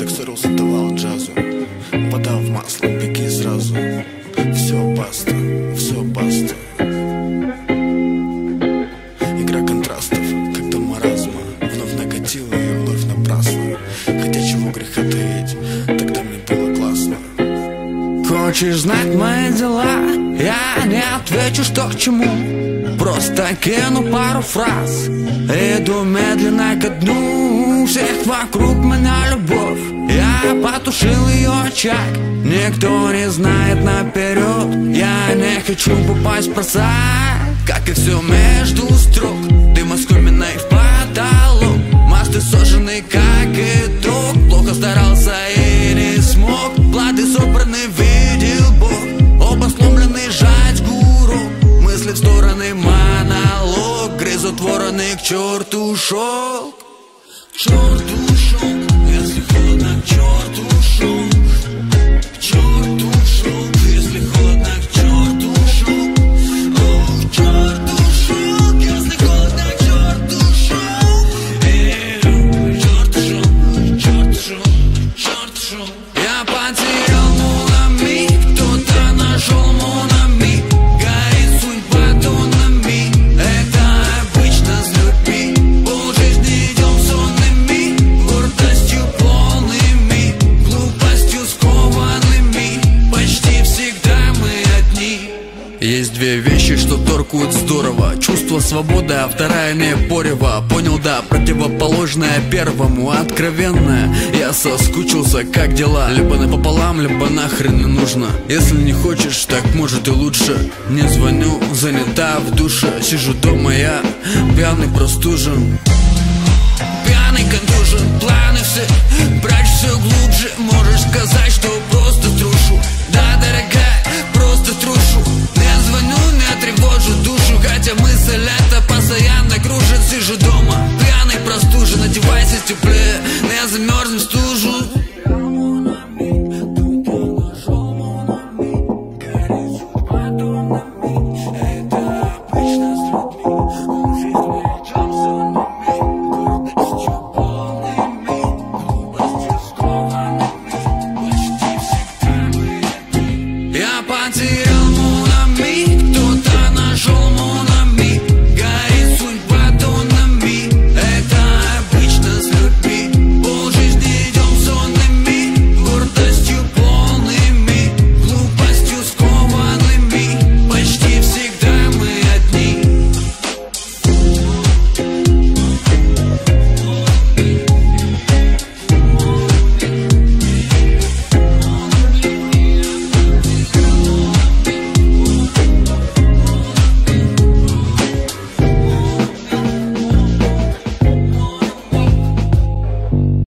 как Сэрл задавал джазу. Вода в масло, беги сразу. Все баста, все баста. Игра контрастов, как до маразма. Вновь накатила и вновь напрасно. Хотя чего греха таить, тогда мне было классно. Хочешь знать мои дела? Я не отвечу, что к чему. Просто кину пару фраз. Иду медленно ко дну. Всех вокруг меня любовь. Я потушил ее очаг. Никто не знает наперед. Я не хочу попасть в просак. Как и все между строк. Дым оскоменный в потолок. Мосты сожжены, как итог. Плохо старался и не смог. Платы собраны, видел Бог. Оба сломлены, жать гуру. Мысли в стороны, монолог. Грызут вороны, к черту шел. К черту шел. Если холодно, к черту шел. К черту шел. Если холодно, к черту шел. К черту шел. Если холодно, к черту шел. К черту шел. К черту шел. К черту шел. Я потерял мунами. Кто-то нашел мунами. Горит судьба тоннами. Это обычно с людьми. Полжизни идем сонными. Гордостью полными. Глупостью скованными. Почти всегда мы одни. Есть две вещи, что торкают здорово. Чувство свободы, а вторая не порева. Понял, да, противоположное первому. Откровенное, я соскучился, как дела. Либо напополам, либо нахрен не нужно. Если не хочешь, так может и лучше. Не звоню, занята в душе. Сижу дома я, пьяный простужен. Пьяный контужен, планы все. Прячь все глубже. Можешь сказать, что просто трушу. Да, дорогая, просто трушу. Не звоню, не тревожу душу. Хотя мысль эта постоянно кружит. Сижу дома, пьяный простужен. Одевайся теплее, не замерзнем в стужу.